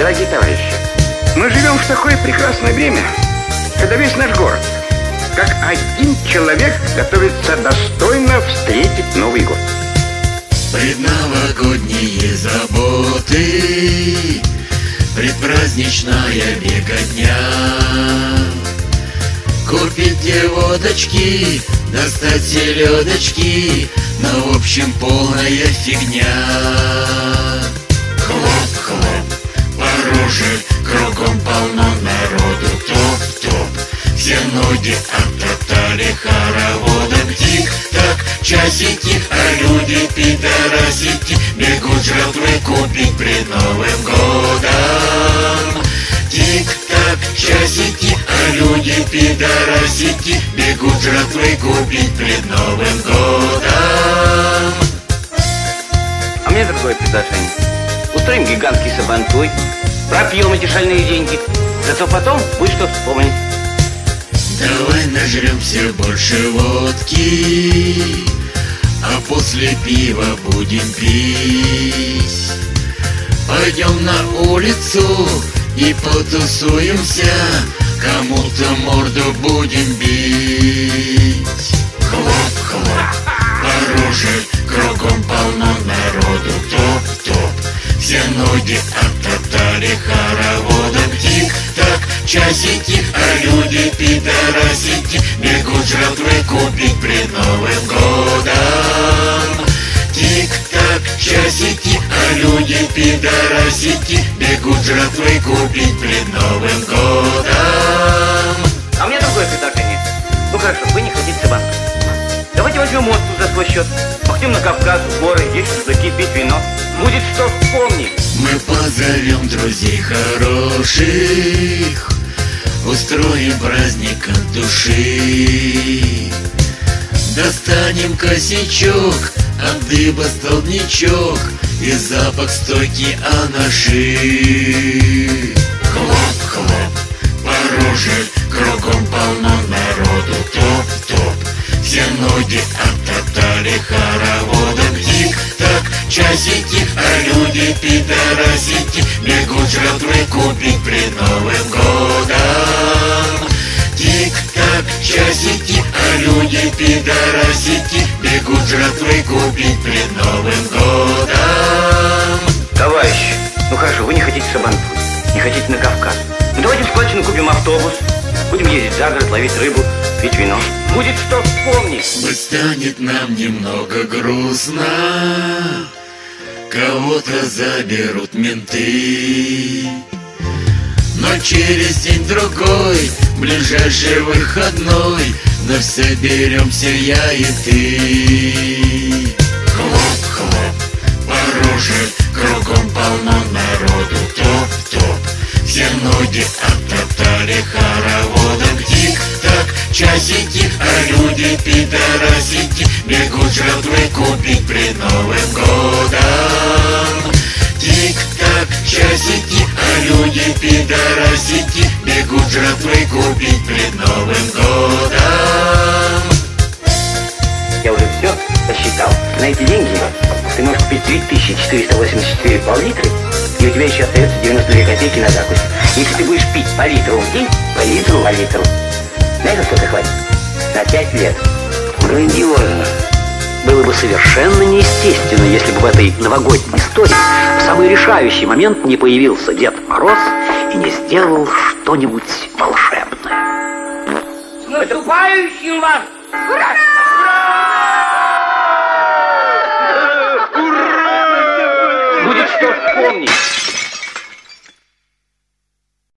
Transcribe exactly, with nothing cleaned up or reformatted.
Дорогие товарищи, мы живем в такое прекрасное время, когда весь наш город, как один человек, готовится достойно встретить Новый год. Предновогодние заботы, предпраздничная беготня. Купить две водочки, достать селедочки, но в общем полная фигня. Хлоп-хлоп, по роже кругом полно народу. Топ-топ, все ноги оттоптали хороводом. Тик-так, часики, а люди пидорасики бегут жратвы купить пред Новым годом. Тик-так, часики, а люди пидорасики бегут жратвы купить пред Новым годом. А мне другое предложение. Устроим гигантский сабантуй, пропьем эти шальные деньги, зато потом будет что вспомнить. Давай нажремся больше водки, а после пива будем пить. Пойдем на улицу и потусуемся, кому-то морду будем бить. Хлоп-хлоп, по роже кругом полно народу. Топ-топ, все ноги оттоптали хороводом. Тик-так, часики, а люди пидорасики бегут жратвы купить пред Новым годом. Тик-так, часики, а люди пидорасики бегут жратвы купить пред Новым годом. А у меня другое предложение. Ну хорошо, вы не хотите сабантуй. Давайте возьмем отпуск за свой счет, пойдем на Кавказ, в горы, есть шашлыки, пить вино. Будет что вспомнить. Мы позовем друзей хороших, устроим праздник от души. Достанем косячок, от дыба столбнячок и запах стойки анаши. Хлоп-хлоп, по роже кругом полно народу. Топ-топ, все ноги оттоптали хороводом. Тик-так, часики, а люди пидорасики бегут жратвы купить пред Новым годом. Тик-так, часики, а люди пидорасики бегут жратвы купить пред Новым годом. Товарищи, ну хорошо, вы не хотите сабантуй, не хотите на Кавказ. Ну давайте в складчину купим автобус, будем ездить за город, ловить рыбу, пить вино. Будет что вспомнить. Быть станет нам немного грустно, кого-то заберут менты. Но через день-другой, ближайший выходной, вновь соберемся я и ты. Хлоп-хлоп, по роже кругом полно народу. Топ-топ, все ноги оттоптали хороводом. Тик-так, часики, а люди пидорасики бегут жратвы купить пред Новым годом. Тик-так, часики, а люди пидорасики бегут жратвы купить пред Новым годом. Я уже все посчитал. На эти деньги ты можешь купить три тысячи четыреста восемьдесят четыре пол-литра, и у тебя еще остается девяносто две копейки на закусь. Если ты будешь пить по литру в день, по литру, по литру, на это сколько хватит? На пять лет. Грандиозно. Было бы совершенно неестественно, если бы в этой новогодней истории в самый решающий момент не появился Дед Мороз и не сделал что-нибудь волшебное. С наступающим вас! Ура! Ура! Будет что вспомнить.